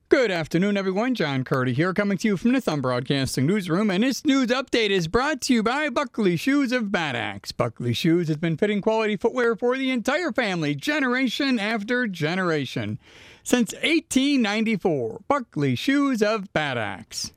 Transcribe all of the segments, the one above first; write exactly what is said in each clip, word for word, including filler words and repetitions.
Good afternoon, everyone. John Curdy here, coming to you from the Thumb Broadcasting Newsroom, and this news update is brought to you by Buckley Shoes of Bad Axe. Buckley Shoes has been fitting quality footwear for the entire family, generation after generation. Since eighteen ninety-four, Buckley Shoes of Bad Axe.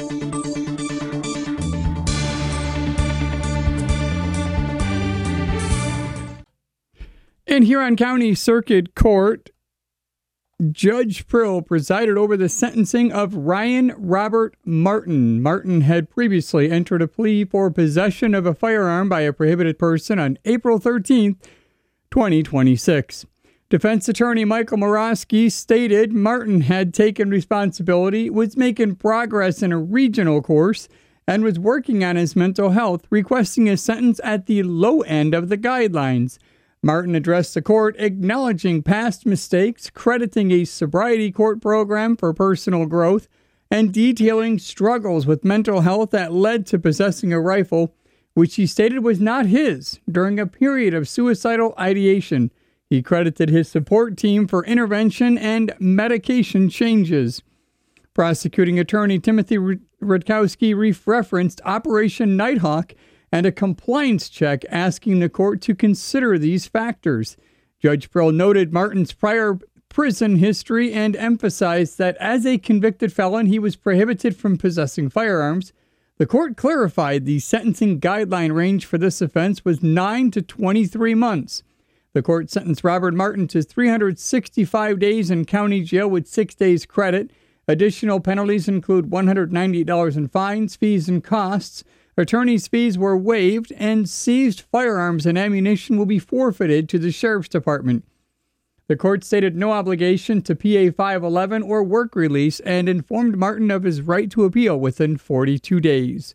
In Huron County Circuit Court, Judge Prill presided over the sentencing of Ryan Robert Martin. Martin had previously entered a plea for possession of a firearm by a prohibited person on April thirteenth, twenty twenty-six. Defense attorney Michael Morosky stated Martin had taken responsibility, was making progress in a regional course, and was working on his mental health, requesting a sentence at the low end of the guidelines. Martin addressed the court, acknowledging past mistakes, crediting a sobriety court program for personal growth, and detailing struggles with mental health that led to possessing a rifle, which he stated was not his, during a period of suicidal ideation. He credited his support team for intervention and medication changes. Prosecuting attorney Timothy Rutkowski referenced Operation Nighthawk and a compliance check asking the court to consider these factors. Judge Prill noted Martin's prior prison history and emphasized that as a convicted felon, he was prohibited from possessing firearms. The court clarified the sentencing guideline range for this offense was nine to twenty-three months. The court sentenced Robert Martin to three hundred sixty-five days in county jail with six days credit. Additional penalties include one hundred ninety dollars in fines, fees, and costs. Attorney's fees were waived, and seized firearms and ammunition will be forfeited to the Sheriff's Department. The court stated no obligation to P A five eleven or work release and informed Martin of his right to appeal within forty-two days.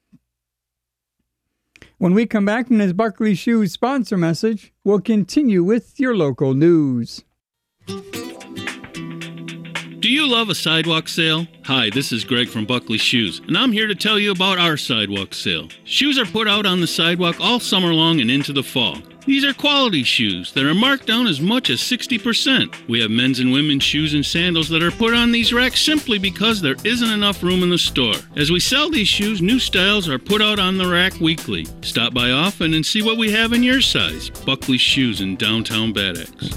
When we come back from this Buckley Shoes sponsor message, we'll continue with your local news. Do you love a sidewalk sale? Hi, this is Greg from Buckley Shoes, and I'm here to tell you about our sidewalk sale. Shoes are put out on the sidewalk all summer long and into the fall. These are quality shoes that are marked down as much as sixty percent. We have men's and women's shoes and sandals that are put on these racks simply because there isn't enough room in the store. As we sell these shoes, new styles are put out on the rack weekly. Stop by often and see what we have in your size. Buckley Shoes in downtown Bad Axe.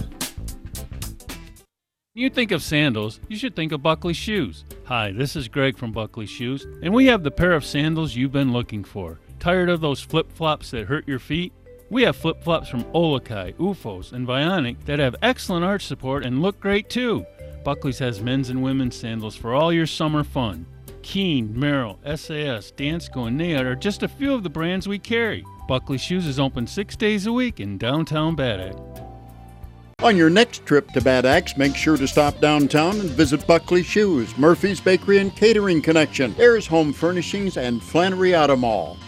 When you think of sandals, you should think of Buckley Shoes. Hi, this is Greg from Buckley Shoes, and we have the pair of sandals you've been looking for. Tired of those flip-flops that hurt your feet? We have flip-flops from Olokai, Ufos, and Vionic that have excellent arch support and look great too. Buckley's has men's and women's sandals for all your summer fun. Keen, Merrill, S A S, Dansko, and Nayad are just a few of the brands we carry. Buckley Shoes is open six days a week in downtown Bad Axe. On your next trip to Bad Axe, make sure to stop downtown and visit Buckley Shoes, Murphy's Bakery and Catering Connection, Ayers Home Furnishings, and Flannery Auto Mall.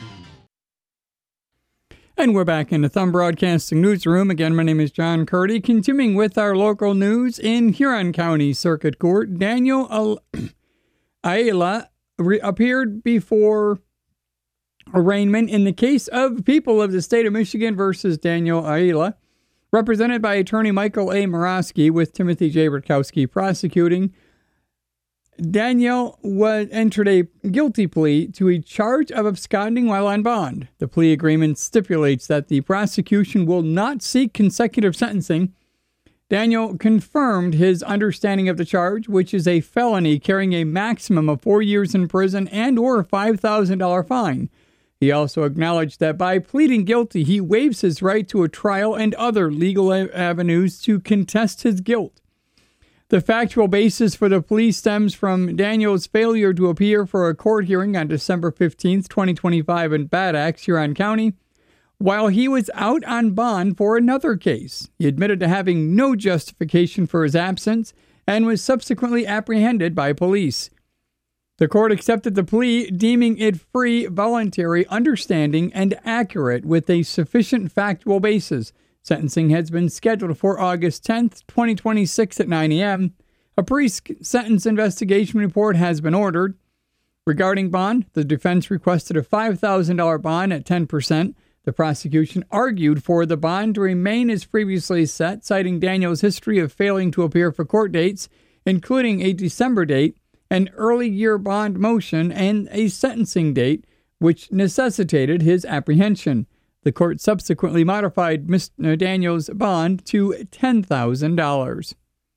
And we're back in the Thumb Broadcasting Newsroom. Again, my name is John Curdy. Continuing with our local news in Huron County Circuit Court, Daniel Ayala re- appeared before arraignment in the case of People of the State of Michigan versus Daniel Ayala, represented by attorney Michael A. Morosky, with Timothy J. Rutkowski prosecuting. Daniel was entered a guilty plea to a charge of absconding while on bond. The plea agreement stipulates that the prosecution will not seek consecutive sentencing. Daniel confirmed his understanding of the charge, which is a felony carrying a maximum of four years in prison and or a five thousand dollars fine. He also acknowledged that by pleading guilty, he waives his right to a trial and other legal avenues to contest his guilt. The factual basis for the plea stems from Daniel's failure to appear for a court hearing on December fifteenth, twenty twenty-five in Bad Axe, Huron County, while he was out on bond for another case. He admitted to having no justification for his absence and was subsequently apprehended by police. The court accepted the plea, deeming it free, voluntary, understanding, and accurate with a sufficient factual basis. Sentencing has been scheduled for August tenth, twenty twenty-six at nine a.m. A pre-sentence investigation report has been ordered. Regarding bond, the defense requested a five thousand dollars bond at ten percent. The prosecution argued for the bond to remain as previously set, citing Daniel's history of failing to appear for court dates including a December date, an early year bond motion, and a sentencing date, which necessitated his apprehension. The court subsequently modified Mister Daniels' bond to ten thousand dollars.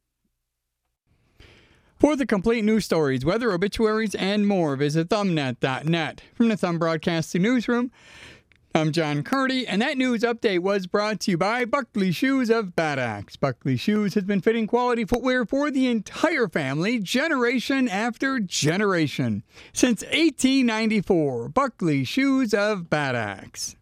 For the complete news stories, weather, obituaries, and more, visit thumbnet dot net. From the Thumb Broadcasting Newsroom, I'm John Carty, and that news update was brought to you by Buckley Shoes of Bad Axe. Buckley Shoes has been fitting quality footwear for the entire family, generation after generation. Since eighteen ninety-four, Buckley Shoes of Bad Axe.